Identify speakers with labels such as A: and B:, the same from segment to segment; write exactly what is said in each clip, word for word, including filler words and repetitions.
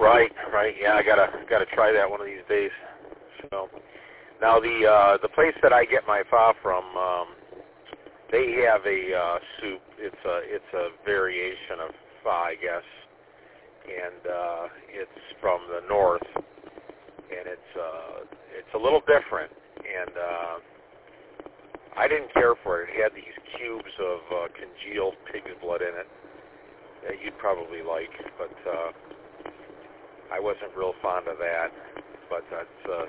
A: Right, right. Yeah, I gotta gotta try that one of these days. So now the uh, the place that I get my pho from, um, they have a uh, soup. It's a it's a variation of pho, I guess, and uh, it's from the north, and it's uh, it's a little different. And uh, I didn't care for it. It had these cubes of uh, congealed pig's blood in it that you'd probably like, but uh, I wasn't real fond of that. But that's uh,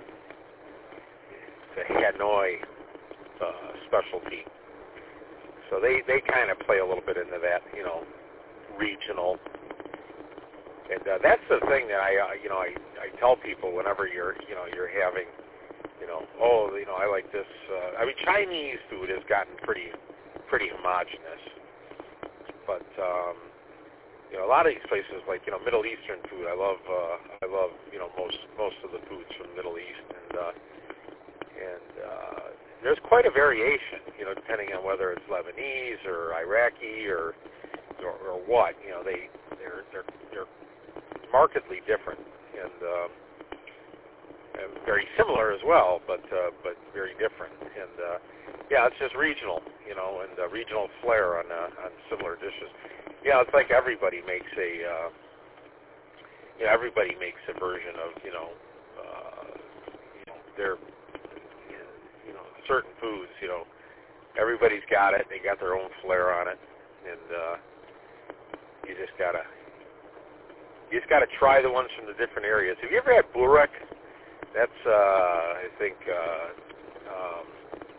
A: the Hanoi uh, specialty. So they, they kind of play a little bit into that, you know, regional. And uh, that's the thing that I, uh, you know, I, I tell people whenever you're, you know, you're having, you know, oh, you know, I like this. Uh, I mean, Chinese food has gotten pretty, pretty homogenous. But um, you know, a lot of these places, like you know, Middle Eastern food, I love. Uh, I love you know most most of the foods from the Middle East, and uh, and uh, there's quite a variation, you know, depending on whether it's Lebanese or Iraqi or or, or what. You know, they they're they're they're markedly different and, um, and very similar as well, but uh, but very different. And uh, yeah, it's just regional, you know, and uh, regional flair on uh, on similar dishes. Yeah, it's like everybody makes a, uh, you know, everybody makes a version of, you know, uh, you know, their, you know, certain foods. You know, everybody's got it. They got their own flair on it, and uh, you just gotta, you just gotta try the ones from the different areas. Have you ever had burek? That's, uh, I think, uh, um,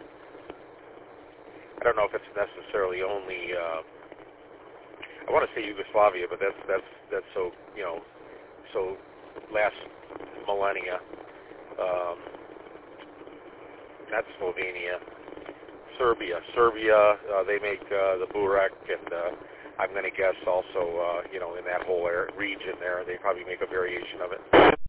A: I don't know if it's necessarily only. Uh, I want to say Yugoslavia, but that's that's that's so you know so last millennia. Um, that's Slovenia, Serbia. Serbia, uh, they make uh, the burek, and uh, I'm going to guess also uh, you know in that whole area, region there, they probably make a variation of it.